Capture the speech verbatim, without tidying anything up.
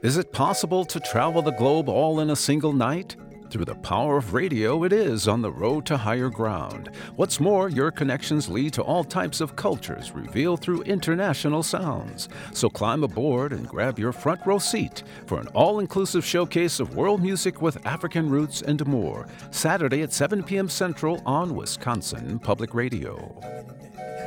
Is it possible to travel the globe all in a single night? Through the power of radio, it is on the road to higher ground. What's more, your connections lead to all types of cultures revealed through international sounds. So climb aboard and grab your front row seat for an all-inclusive showcase of world music with African roots and more. Saturday at seven p.m. Central on Wisconsin Public Radio.